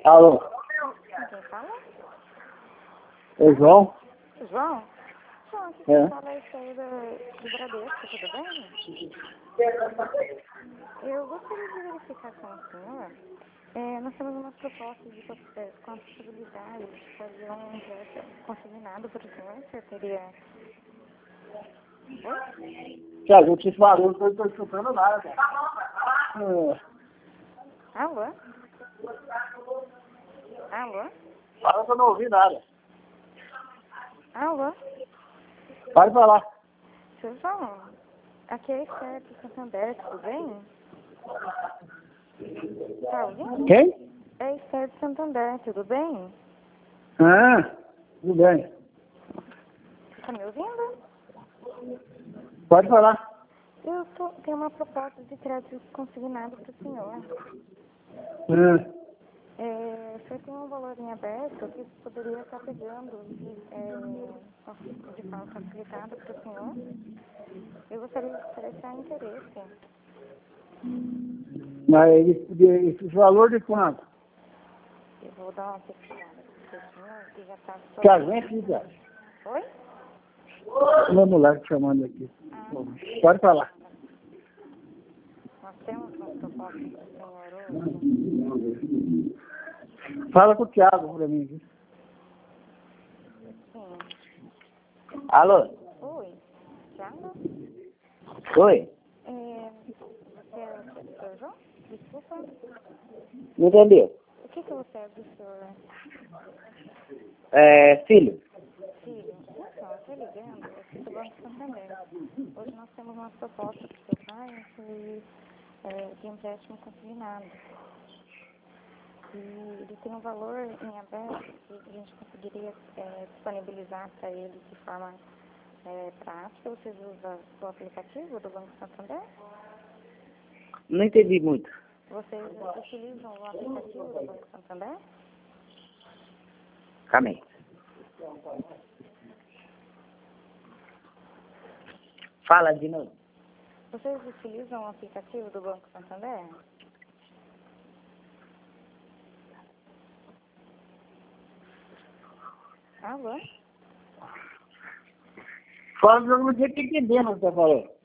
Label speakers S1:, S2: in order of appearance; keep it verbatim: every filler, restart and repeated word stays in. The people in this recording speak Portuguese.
S1: Alô?
S2: Quem fala?
S1: É João?
S2: João? João, aqui
S1: É.
S2: quem fala é isso aí do, do Bradesco, tudo bem? Eu gostaria de verificar com o senhor. É, nós temos umas propostas de, poss- é, com a possibilidade de fazer um empréstimo consignado para o senhor. O senhor teria... Oi?
S1: Tiago, eu te falei, eu não estou escutando nada, cara. Ah,
S2: Alô? Alô?
S1: fala que eu não ouvi nada.
S2: Alô?
S1: Pode falar.
S2: Seu João, aqui é a Esther do Santander, tudo bem? Tá ouvindo?
S1: Quem?
S2: É a Esther do Santander, tudo bem?
S1: Ah, tudo bem.
S2: Você tá me ouvindo?
S1: Pode falar.
S2: Eu tô, tenho uma proposta de crédito consignado para o senhor.
S1: Ah,
S2: É, o senhor tem um valor em aberto que poderia estar pegando de, é, de forma facilitada para o senhor. Eu gostaria de expressar interesse.
S1: mas esse, esse valor de quanto?
S2: Eu vou dar uma pesquisada para o senhor, que já está
S1: Tiago,
S2: sobre...
S1: vem aqui, Tiago.
S2: Oi?
S1: Meu moleque chamando aqui.
S2: Ah,
S1: Pode falar.
S2: nós temos uma proposta para o senhor hoje.
S1: Fala com o Tiago pra mim aqui.
S2: Sim.
S1: Alô?
S2: Oi? Tiago?
S1: Oi?
S2: É, você é o senhor João? Desculpa.
S1: Não entendeu?
S2: O que, que você é do senhor
S1: É, filho.
S2: filho? Então, eu estou ligando aqui do Banco Santander. Hoje nós temos uma proposta para o seu pai que, é, de empréstimo consignado. E ele tem um valor em aberto que a gente conseguiria é, disponibilizar para ele de forma é, prática. Vocês usam o aplicativo do Banco Santander?
S1: Não entendi muito.
S2: Vocês utilizam o aplicativo do Banco Santander?
S1: Calma aí. Fala de novo.
S2: Vocês utilizam o aplicativo do Banco Santander? Alô?
S1: Fala que eu não tinha que entender o que você falou.